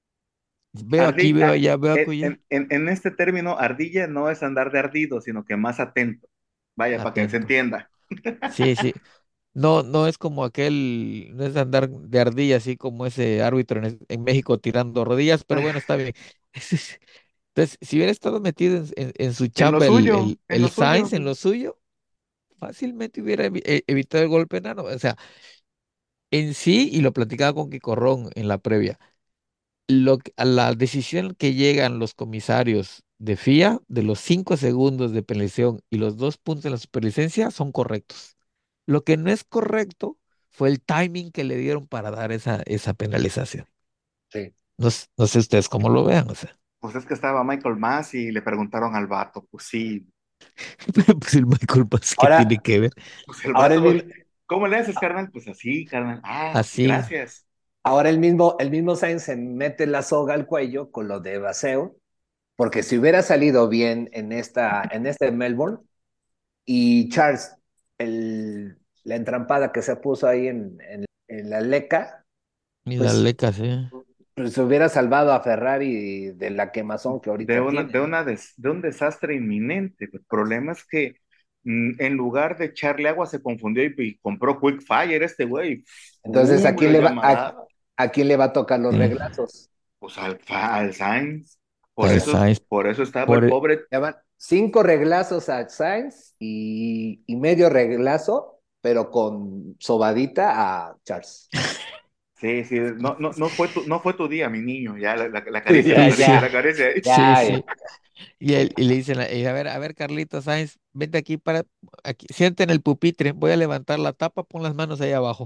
veo aquí, Ardi- veo a- allá, veo en, acullá, en- en- en este término, ardilla no es andar de ardido, sino que más atento. Vaya, para que se atento. entienda. Sí, sí. No, no es como aquel, no es andar de ardilla, así como ese árbitro en, es- en México tirando rodillas, pero bueno, está bien. Entonces, si hubiera estado metido en, en- en su En lo chamba el, suyo, el, en lo el suyo. Sainz, en lo suyo, fácilmente hubiera evi- e- evitado el golpe enano. O sea, en sí, y lo platicaba con Quicorrón en la previa, lo, que- a la decisión que llegan los comisarios de F I A de los cinco segundos de penalización y los dos puntos en la superlicencia son correctos. Lo que no es correcto fue el timing que le dieron para dar esa, esa penalización. sí. No, s- no sé ustedes cómo lo vean, o sea. Pues es que estaba Michael Mass y le preguntaron al vato. Pues sí, Pues el Michael Paz, ¿qué tiene Ahora, que ver? pues el ahora el vato, mismo, ¿cómo le haces, carnal? Pues así, carnal. Ah, ok, Así, gracias. ahora el mismo, el mismo Sainz se mete la soga al cuello con lo de Baseo, porque si hubiera salido bien en esta, en este Melbourne, y Charles, el, la entrampada que se puso ahí en, en, en la Leca, y la pues, leca, sí. pues se hubiera salvado a Ferrari de la quemazón que De ahorita una, tiene, de ¿no? una des- de un desastre inminente. El problema es que mm, en lugar de echarle agua se confundió y, y compró Quick Fire este güey. Entonces, ¿a ¡Pum! quién Lo le va, a, llamará. a quién le va a tocar los Sí. reglazos? Pues al, fa- al Sainz. Por Al eso, Sainz, por eso estaba el por, pobre. Le van cinco reglazos a Sainz y, y medio reglazo, pero con sobadita a Charles. Sí, sí, no, no, no fue tu, no fue tu día, mi niño. Ya la, la, la caricia, la Ya, sí, caricia, sí, la ya, caricia. sí, ya, sí. ya. Y, él, y le dicen, y a ver, a ver, Carlitos Sainz, vente aquí para, aquí, siente en el pupitre, voy a levantar la tapa, pon las manos ahí abajo.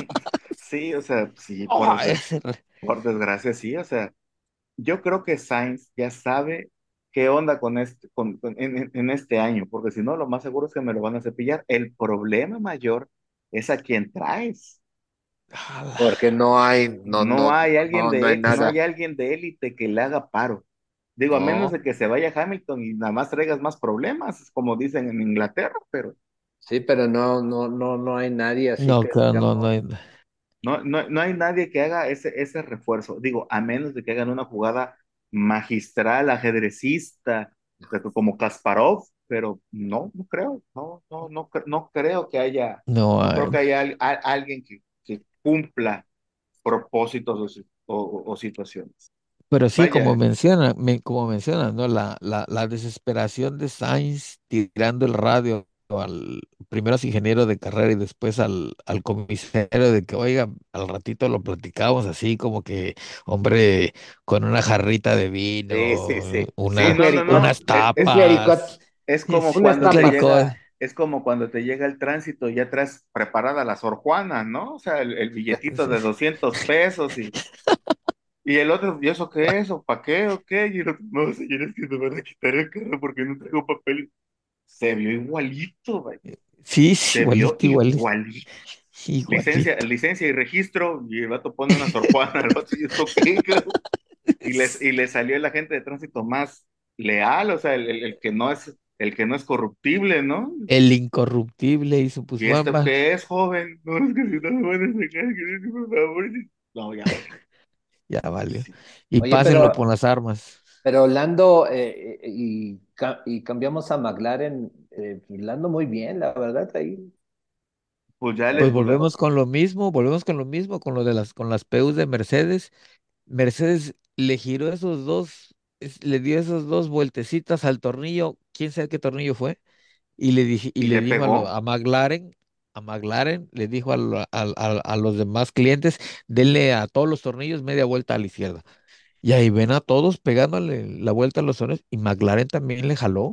Sí, o sea, sí, por, Oh, des- ese re- por desgracia, sí, o sea. Yo creo que Sainz ya sabe qué onda con este, con, con- en, en- en este año, porque si no, lo más seguro es que me lo van a cepillar. El problema mayor es a quien traes. Ala. Porque no hay, no, No no, hay alguien no, no hay de, no hay nada. alguien de élite que le haga paro. Digo, a menos No, de que se vaya Hamilton y nada más traigas más problemas, como dicen en Inglaterra, pero sí, pero no, no, no, no hay nadie así No, que claro, no, no digamos. hay. no, no, no hay nadie que haga ese, ese refuerzo. Digo, a menos de que hagan una jugada magistral, ajedrecista, de que como Kasparov, pero no, no creo, no, no, no, cre- no creo que haya, No no hay. creo que haya al- a- alguien que, que cumpla propósitos o, si- o- o- o situaciones. Pero sí, como Vaya, menciona, me- como menciona, ¿no? La, la, la desesperación de Sainz tirando el radio al primero a su ingeniero de carrera y después al, al comisario de que, oiga, al ratito lo platicamos así, como que, hombre, con una jarrita de Sí, sí, vino, sí. sí, Un una, no, no, clericot, no, unas es, un es, clericot, tapas, es y como sí, unas cuando un te tapas. clericot. llega, es como cuando te llega el tránsito, ya traes preparada la Sor Juana, ¿no? O sea, el, el billetito de doscientos pesos y Y el otro, ¿y eso qué es? ¿O para qué? ¿O qué? Y el otro, no, señor, es que me van a quitar el carro porque no traigo papel. Se vio igualito, güey. Sí, sí, Se vio igualito, igualito, igualito. Licencia, igualito. licencia y registro. Y el vato pone una Sor Juana al vato, ¿y esto qué, cabrón? Y les, y le salió el agente de tránsito más leal, o sea, el, el- el que no es, el que no es corruptible, ¿no? El incorruptible hizo, pues, ¿Y esto bamba, qué es, joven? No, es que si no me van a sacar, que por favor. No, ya valió. ya valió. Sí. Y Oye, pásenlo pero, por las armas. pero Lando, eh, eh, y, ca- y cambiamos a McLaren, eh, Lando muy bien, la verdad, ahí. Pues ya Pues le, pues, volvemos con lo mismo, volvemos con lo mismo, con lo de las, con las P Us de Mercedes. Mercedes le giró esos dos, es- le dio esos dos vueltecitas al tornillo, quién sabe qué tornillo fue, y le dije, y y le le dijo a, lo- pegó. a McLaren, a McLaren, le dijo a, lo- a- a- a los demás clientes, denle a todos los tornillos media vuelta a la izquierda. Y ahí ven a todos pegándole la vuelta a los tornillos, y McLaren también le jaló.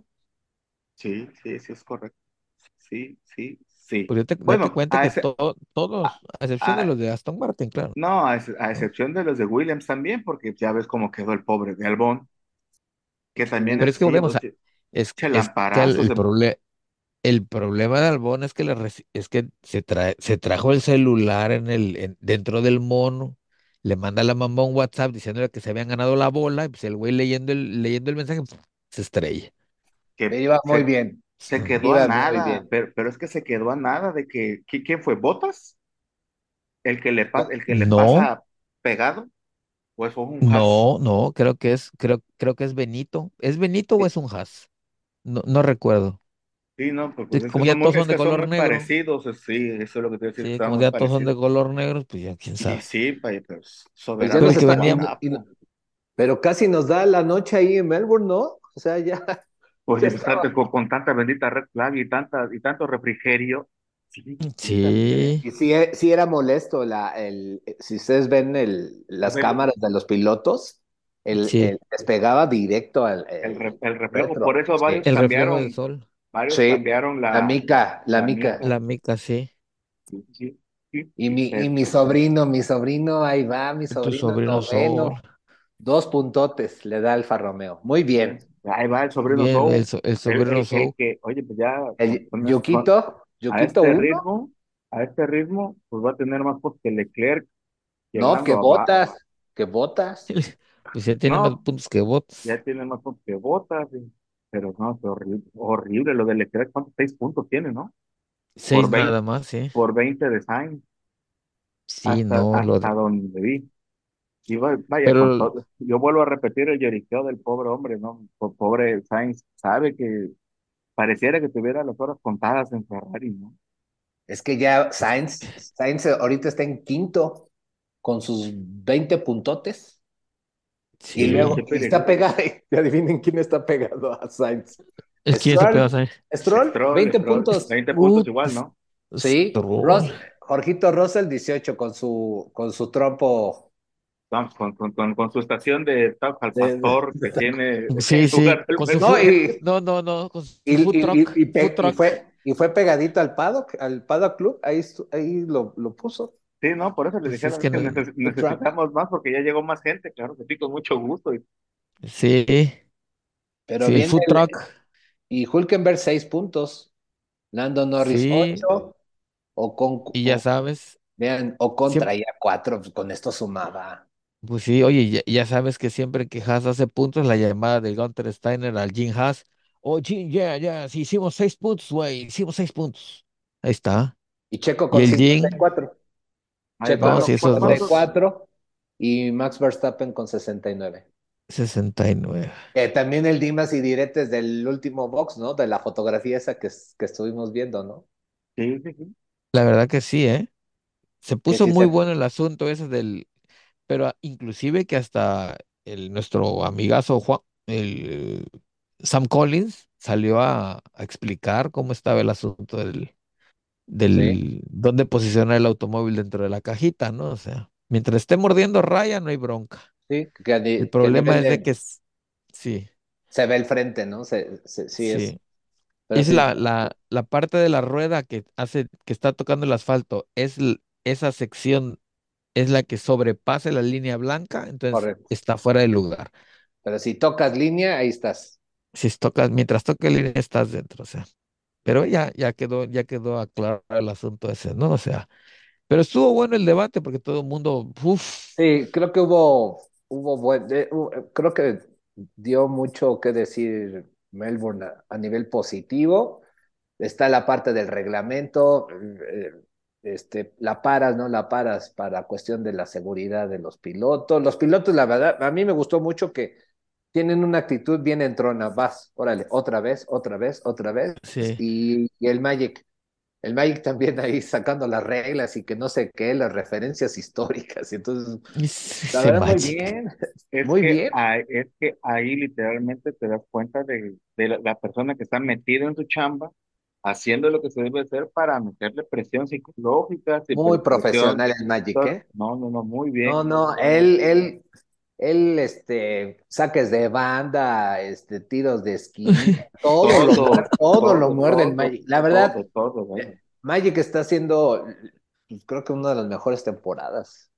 Sí, sí, sí, es correcto. Sí, sí, sí. Pues date, date Bueno, cuenta a que ese, to- a- todos, a excepción de a- los de Aston Martin, claro. no, a, ex- a ¿No? excepción de los de Williams también, porque ya ves cómo quedó el pobre de Albón. que también Pero es es que así, volvemos vos, a, che, es, che es que el, lamparazos el de, problema, el problema de Albón es que le reci- es que se trae, se trajo el celular en el, en- dentro del mono, le manda a la mamá un WhatsApp diciéndole que se habían ganado la bola, y pues el güey leyendo el, leyendo el mensaje, se estrella. que Iba muy se, bien, se quedó a iba muy nada, bien. pero, pero es que se quedó a nada de que, ¿qui- ¿quién fue? ¿Botas? ¿El que le pasa, No, el que le No, pasa pegado? ¿O eso es un Haas? no, no, creo que es, creo, creo que es Benito. ¿Es Benito o es un Haas? No, no recuerdo. Sí, no, pues, Sí, pues es que como ya son muy, todos es son de que son color muy negro. parecidos, es- sí, eso es lo que te voy a decir, que Sí, estaban como muy ya todos son parecidos. de color negro, pues ya quién Y sabe. sí, pa- pues, pues ya Pero nos el que soberanamente están venía, viendo, y guapo. no- pero casi nos da la noche ahí en Melbourne, ¿no? O sea, ya, Pues ya y pues, estaba. tanto- con, con tanta bendita red flag y tanta, y tanto refrigerio, sí, sí, también, ¿eh? sí, Y sí, eh, sí era molesto la, el, eh, si ustedes ven el, Pues las el, cámaras de los pilotos, el, sí, el despegaba directo al el, re- el el reflejo, por retro. eso varios Sí, el reflejo del cambiaron, sol. varios sí, cambiaron la la, mica, la la mica. mica. La mica, sí. Sí, sí, sí, Y sí, mi, y pero, mi sobrino, mi sobrino, ahí va, mi Tu sobrino sobrino Sol. noveno, dos puntotes le da Alfa Romeo. Muy eh, bien. ahí va el sobrino Bien, Sou, el, so- el el, sobrino el, el Sol. que, oye, pues ya con, El con, es- con- Yuquito, a Yuquito este uno, ritmo, a este ritmo, pues va a tener más puntos que Leclerc no, que llegando abajo. botas, que botas. Pues ya tiene más No, puntos que bots. ya tiene más puntos que Botas, y- pero no, es horrible, horrible lo de Leclerc, ¿cuántos? Seis puntos tiene, ¿no? Por Seis veinte nada más, sí. por veinte de Sainz, Sí, hasta, no, lo hasta de. donde vi. Y va- vaya con Pero todo. Yo vuelvo a repetir el lloriqueo del pobre hombre, ¿no? Po- Pobre Sainz, sabe que pareciera que tuviera las horas contadas en Ferrari, ¿no? Es que ya Sainz, Sainz ahorita está en quinto con sus veinte puntotes y Sí, sí. luego qué y está peligro. pegado. Y adivinen quién está pegado a Sainz. ¿El quién se pega Stroll, ahí? Stroll, Stroll, veinte Stroll, puntos. veinte puntos Uh, igual, ¿no? Sí, Ross, Stroll. Jorgito Russell dieciocho con su con su trompo Vamos, con, con, con, con su estación de taco al de, de- pastor que de taco. tiene Sí, en sí, lugar del con su No, food. menú. y, No, no, no, con y, su food y, truck. y, Food pe- y truck. fue y fue pegadito al paddock, al paddock club, ahí, estu- ahí lo, lo puso. Sí, no, por eso le Pues es dijeron, que es que no. neces- Food truck. necesitamos más porque ya llegó más gente, claro que sí, con mucho gusto. Y, Sí, Pero sí, el viene food el, truck. y Hulkenberg seis puntos, Lando Norris Sí, ocho, Ocon, y ya o, sabes. vean, Ocon Siempre, traía cuatro, pues con esto sumaba. pues sí, oye, ya, ya sabes que siempre que Haas hace puntos, la llamada de Gunter Steiner al Jim Haas. Oh, Jim, ya, ya, sí, hicimos seis puntos, güey, hicimos seis puntos. Ahí está. Y Checo Y con el cincuenta y Jim, cuatro ahí Checo no, está. con sí, esos cincuenta y dos, ¿Cuántos? cuatro y Max Verstappen con sesenta y nueve. sesenta y nueve. Eh, también el Dimas y Diretes del último box, ¿no? De la fotografía esa que, es- que estuvimos viendo, ¿no? Sí, sí, sí. La verdad que sí, ¿eh? Se Que puso sí muy se... bueno el asunto ese del, pero a- inclusive que hasta el, nuestro amigazo Juan, el Sam Collins salió a, a explicar cómo estaba el asunto del, Sí, del dónde posicionar el automóvil dentro de la cajita, ¿no? O sea, mientras esté mordiendo raya, no hay bronca. sí, que a, El ni- que a problema nivel es de que de... es- sí, Se ve el frente, ¿no? Se, se- sí es... sí. Pero Es sí, la, la, la parte de la rueda que hace, que está tocando el asfalto, es l- esa sección es la que sobrepase la línea blanca, entonces correcto. está fuera de lugar. Pero si tocas línea, ahí estás. Si tocas, mientras toque línea, estás dentro, o sea. Pero ya, ya quedó, ya quedó aclarado el asunto ese, ¿no? O sea, pero estuvo bueno el debate porque todo el mundo, uff, Sí, creo que hubo, hubo buen, de- hu- creo que dio mucho que decir Melbourne a, a nivel positivo. Está la parte del reglamento, eh, este, la paras, ¿no? La paras para cuestión de la seguridad de los pilotos. Los pilotos, la verdad, a mí me gustó mucho que tienen una actitud bien entrona. Vas, órale, otra vez, otra vez, otra vez. sí, Y, y el Magic. El Magic también ahí sacando las reglas y que no sé qué, las referencias históricas. Y entonces, y la se verdad, muy Magic. bien, Es muy que, bien. ahí, es que ahí literalmente te das cuenta de, de la, la persona que está metida en su chamba, haciendo lo que se debe hacer para meterle presión psicológica, sí, Muy pre- presión. profesional el Magic, to- ¿eh? No, no, no, muy bien. No, no, él, él, él, este, saques de banda, este, tiros de esquina, todo lo muerde, Todo, todo lo todo, muerde el todo, Magic. La verdad, todo, todo, vaya. eh, Magic está haciendo, pues, creo que una de las mejores temporadas.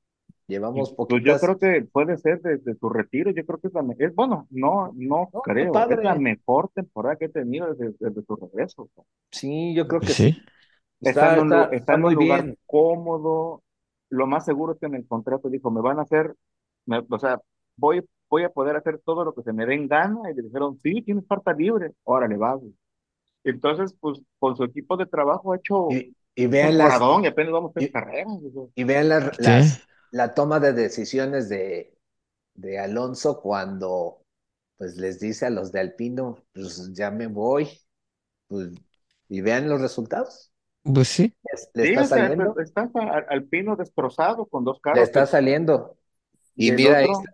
Llevamos Pues yo poquitas. creo que puede ser desde su retiro, yo creo que es la me- es bueno, no, no No, qué creo, es la padre. mejor temporada que he tenido desde, desde su regreso. O sea, Sí, yo creo Pues que sí. sí. está Está, en un, está, lu- está está en un muy lugar bien. cómodo, lo más seguro es que en el contrato dijo, me van a hacer, me- o sea, voy, voy a poder hacer todo lo que se me dé en gana, y le dijeron, sí, tienes falta libre, órale, va, güey. Entonces, pues, con su equipo de trabajo ha hecho Y, y un vean las, temporadón y apenas vamos a hacer y, carreras. O sea, y vean las, Sí. las, la toma de decisiones de, de Alonso cuando pues les dice a los de Alpino, pues ya me voy, pues, y vean los resultados. Pues sí. Les- Le sí, está o sea, pues, saliendo, estás a- al pino destrozado con dos le carros está y, saliendo. y Y el mira, ahí otro,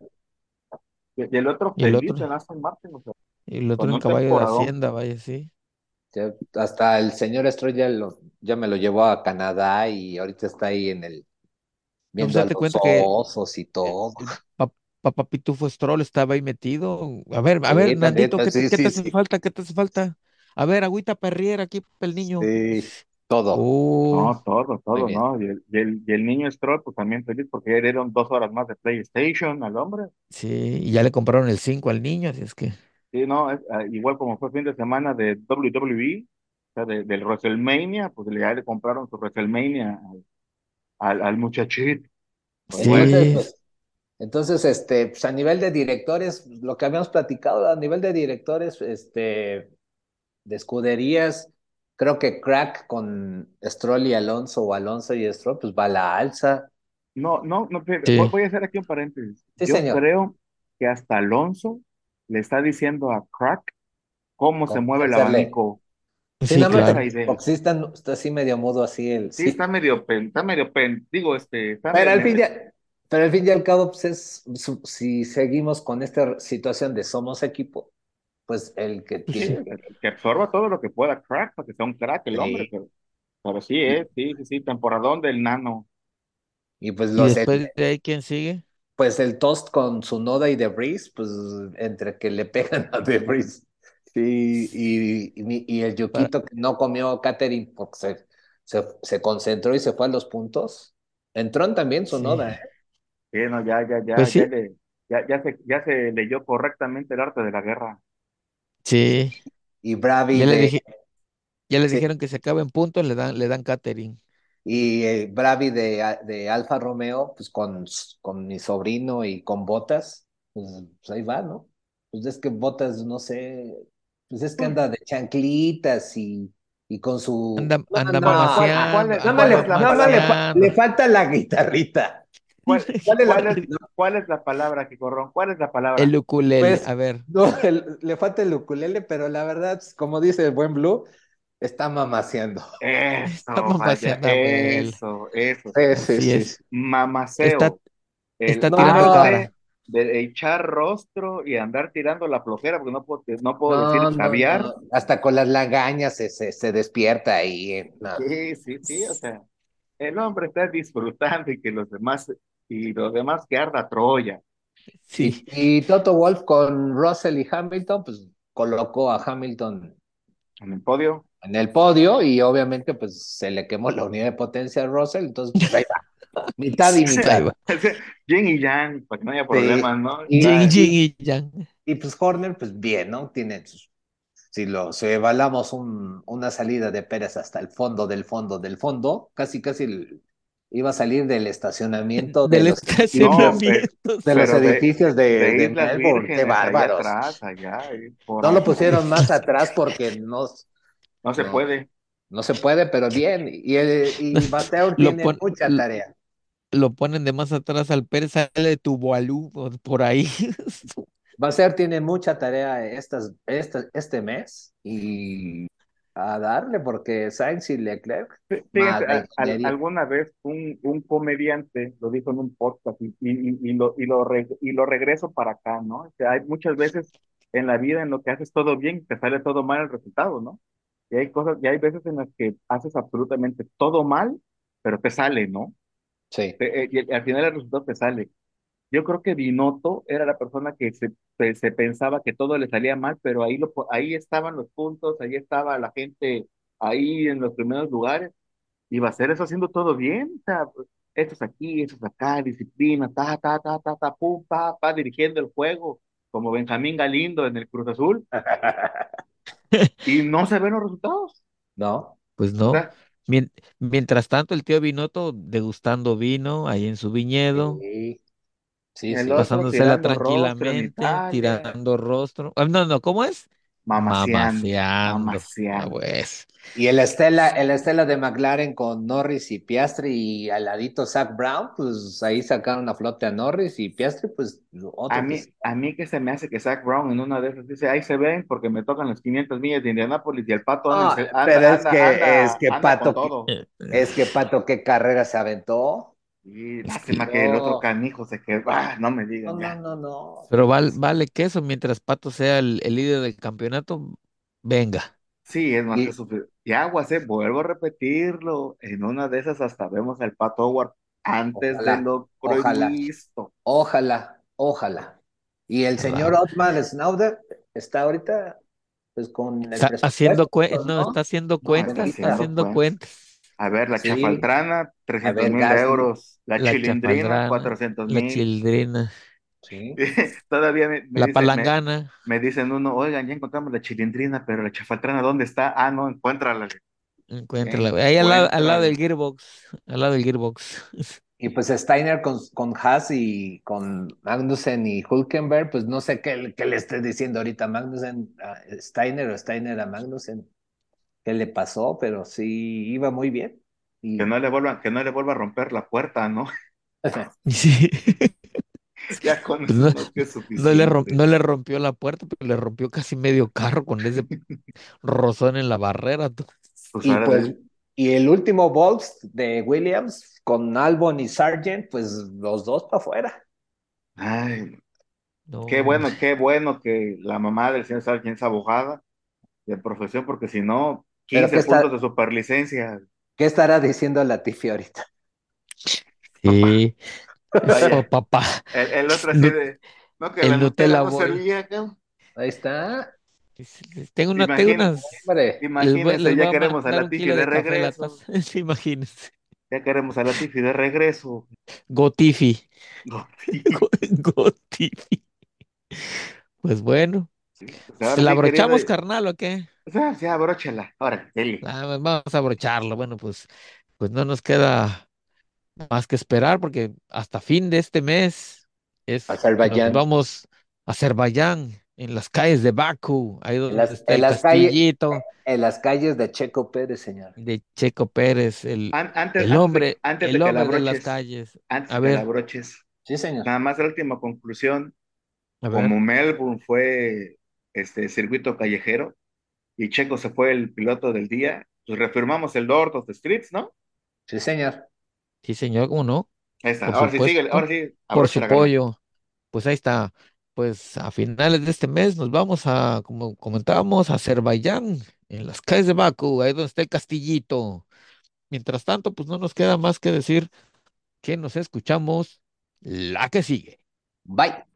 y y el otro Y el feliz otro. en Aston Martin, o sea, Y el otro con en un caballo de temporadón. Hacienda, vaya, sí. ya- hasta el señor Stroll ya, lo, ya me lo llevó a Canadá y ahorita está ahí en el, No, pues viendo a date los cuenta que osos y el, todo. el pa- Papá Pitufo Stroll estaba ahí metido. A ver, a ver, Sí, la Nandito, neta, ¿qué te, sí, qué te sí, hace sí. falta? ¿Qué te hace falta? A ver, agüita perriera aquí para el niño. Sí, todo. Uh, No, todo, Muy todo, bien. ¿no? Y el, y el, y el niño Stroll, pues también feliz porque ya le dieron dos horas más de PlayStation al hombre. sí, y ya le compraron el cinco al niño, así es que. Sí, no, es, ah, igual como fue fin de semana de W W E, o sea, de- del WrestleMania, pues ya le compraron su WrestleMania al, al, al muchachito. Pues bueno, Entonces, Sí, pues, entonces, este, pues a nivel de directores, lo que habíamos platicado, a nivel de directores, este, de escuderías, creo que Crack con Stroll y Alonso o Alonso y Stroll, pues va a la alza. no, no, no, pero voy, sí, voy a hacer aquí un paréntesis. Sí, Yo señor. creo que hasta Alonso le está diciendo a Crack cómo se Con mueve el hacerle. abanico. Sí, sí, nada más Esa claro. porque, idea. porque sí está, está así medio mudo así el, Sí, está sí. medio pen, está medio pen, digo, este, está Pero medio al fin nervioso. de, pero al fin y al cabo, pues es, su- si seguimos con esta situación de somos equipo, pues el que Pues Sí, sí. tiene que, que absorba todo lo que pueda Crack, para que sea un crack el hombre, sí. pero, pero sí, Y, eh, sí, sí, sí, temporadón del nano. y pues Y los, después de ahí, ¿quién sigue? pues el toast con Tsunoda y Debris, pues entre que le pegan a Debris y, y, y, mi- y el Para... Yuquito que no comió catering porque se, se, se concentró y se fue a los puntos. Entró también Sí. Tsunoda, ¿eh? Sí, no, ya, ya, Pues ya, ya sí, le, ya, ya se, ya se leyó correctamente el arte de la guerra. sí. Y Bravi Ya les de, dije, ya les sí, dijeron que se acaben puntos, le dan, le dan catering. y eh, Bravi de, de Alfa Romeo, pues con, con mi sobrino y con Botas, pues, pues ahí va, ¿no? Pues es que Botas, no sé, pues es que Pues, anda de chanclitas y, y con su... Anda, No, anda ¿cuál, cuál, no, cuál mamaseando, es, nada más anda cuál le, es la nada más le, palabra? fa- mamaseando. le falta la guitarrita. ¿Cuál, ¿Cuál es cuál la...? es, cuál es la palabra, Kikorron? ¿Cuál es la El palabra? ukulele, Pues a ver, no, el- le falta el ukulele, pero la verdad, como dice el buen Blue, está mamaseando. está Eso, vaya, mamaseando a Mel. eso, eso. Sí, sí, Así sí, es. sí. Está, Mamaseo, el está tirando No, arte cara. de echar rostro y andar tirando la flojera, porque no puedo, no puedo decir no, no, escabiar. no. Hasta con las lagañas se, se, se despierta ahí. eh, no. Sí, sí, sí, o sea, el hombre está disfrutando y que los demás, y los demás que arda Troya. Sí. Y, y Toto Wolf con Russell y Hamilton, pues colocó a Hamilton En el podio. en el podio y obviamente pues se le quemó la unidad de potencia a Russell, entonces pues ahí va, mitad y Sí, Ahí mitad. va. yin y yang, para que no haya Sí. problemas, ¿no? Jing, Y, Está, jing y, y yang. y, pues Horner, pues bien, ¿no? Tiene sus si lo si evaluamos un, una salida de Pérez hasta el fondo del fondo del fondo, casi casi el- iba a salir del estacionamiento de Del los edificios, no, eh, estacionamiento. de los pero de, edificios de, de de Islas Melbourne, qué Vírgenes, allá bárbaros. atrás, allá, eh, por No lo allá, pusieron más atrás porque no, no se no, puede. no se puede, pero bien. Y, el, y Bateur Lo, tiene pon- mucha tarea. lo ponen de más atrás al Pérez, sale de tu Tuvalu por por ahí. Bacer tiene mucha tarea estas, estas, este mes y a darle porque Sainz y Leclerc, Fí- más Fíjense, la a- al- ingeniería. alguna vez un, un comediante lo dijo en un podcast y, y, y lo, y, lo re- y lo regreso para acá, ¿no? O sea, hay muchas veces en la vida en lo que haces todo bien, te sale todo mal el resultado, ¿no? Y hay cosas, y hay veces en las que haces absolutamente todo mal, pero te sale, ¿no? Sí, Te- eh, y al final el resultado te sale. Yo creo que Binotto era la persona que se, se, se pensaba que todo le salía mal, pero ahí, lo, po- ahí estaban los puntos, ahí estaba la gente ahí en los primeros lugares, y va a ser eso haciendo todo bien. O sea, estos aquí, estos acá, disciplina, ta, ta, ta, ta, ta, pum, pa, pa, dirigiendo el juego, como Benjamín Galindo en el Cruz Azul, y no se ven los resultados. ¿No? Pues O no. sea, Mien- mientras tanto, el tío Binotto degustando vino ahí en su viñedo, Sí, sí, el sí. otro pasándosela tirando rostro en tranquilamente, Italia, tirando rostro. Ah, no, no, ¿cómo es? mamaseando, Mamaseando. Ah, mamaseando. pues. Y el Estela, el Estela de McLaren con Norris y Piastri y al ladito Zach Brown, pues ahí sacaron a flote a Norris y Piastri, pues A otro que mí, se... a mí que se me hace que Zach Brown en una de esas dice, ahí se ven porque me tocan las quinientas millas de Indianápolis y el pato anda, en No, se- anda, pero es anda, que, es anda, que anda con Pato, que- todo. eh, es que Pato, qué carrera se aventó. Y es que, lástima que el otro No, canijo se quedó, ah, no me no, digan no, ya. no, no. pero val- Pues, vale que eso, mientras Pato sea el, el líder del campeonato, venga. Sí, es más que y suficiente. Y aguas, eh, vuelvo a repetirlo, en una de esas hasta vemos al Pato Howard antes de ojalá, lo ojalá, previsto. ojalá, ojalá. Y el señor Ra- Otmar Snowden está ahorita pues con el Está haciendo presupuesto, cue- no, está ¿no? haciendo No, está cuentas, está haciendo Ahorita. haciendo cuentas. cuentas. A ver, la Sí, chafaltrana, a trescientos ver, mil Gasly, euros. La La chilindrina, chafaldrana, cuatrocientos la mil. childrina, sí. Todavía me, me la dice, me, palangana, me dicen uno, oigan, ya encontramos la chilindrina, pero la chafaltrana, ¿dónde está? Ah, no, encuéntrala. encuéntrala. Ahí al lado, al lado Encuéntrala. del gearbox, al lado del gearbox. Y pues Steiner con, con Haas y con Magnussen y Hulkenberg, pues no sé qué, qué le esté diciendo ahorita Magnussen a Steiner o Steiner a Magnussen, qué le pasó, pero sí iba muy bien. Que Y no le vuelvan, que no le vuelva a romper la puerta, ¿no? Sí. Ya con Pues eso no, no es que es no le rom- suficiente. no le rompió la puerta, pero le rompió casi medio carro con ese rozón en la barrera. Tú. Pues Y ahora de, pues, y el último Volks de Williams con Albon y Sargent, pues los dos para afuera. ay, No, qué hombre. bueno, qué bueno que la mamá del señor Sargent es abogada de profesión, porque si no, Pero quince ¿qué puntos está, de superlicencia, qué estará diciendo Latifi ahorita? papá. Sí, eso, Vaya, papá. el, el otro así Nu- de, no, que la el Nutella Nutella no Boy. servía, cabrón. Ahí está. Tengo una, tengo Imagina, unas. Hombre, Les voy, imagínense, les voy ya a queremos a mandar un Latifi kilo de de café latas. regreso, Sí, imagínense. ya queremos a Latifi de regreso. Gotifi. No, Go- Gotifi. Pues bueno, sí, pues ¿se ahora la sí, querido, abrochamos, carnal, o qué? o sea, sí, abróchala, ahora, dele. Ah, pues vamos a abrocharlo. Bueno, pues, pues no nos queda más que esperar porque hasta fin de este mes es que nos Azerbaiyán. vamos a Azerbaiyán, en las calles de Bakú, ahí En donde las, está en el las calles, castillito en las calles de Checo Pérez, señor. de Checo Pérez, el, An- antes, el antes de, hombre, antes de el que la hombre de las abroches, calles. antes A de que la ver, abroches, Sí, señor. nada más la última conclusión, a ver. como Melbourne fue este circuito callejero y Checo se fue el piloto del día, pues reafirmamos el Lord of the Streets, ¿no? Sí, señor. Sí, señor, ¿cómo no? Ahí está, Por ahora sí, sigue, ahora supuesto, sí, por abrocha su la carnal. pollo. Pues ahí está. Pues a finales de este mes nos vamos a, como comentábamos, a Azerbaiyán, en las calles de Bakú, ahí donde está el castillito. Mientras tanto, pues no nos queda más que decir que nos escuchamos la que sigue. Bye.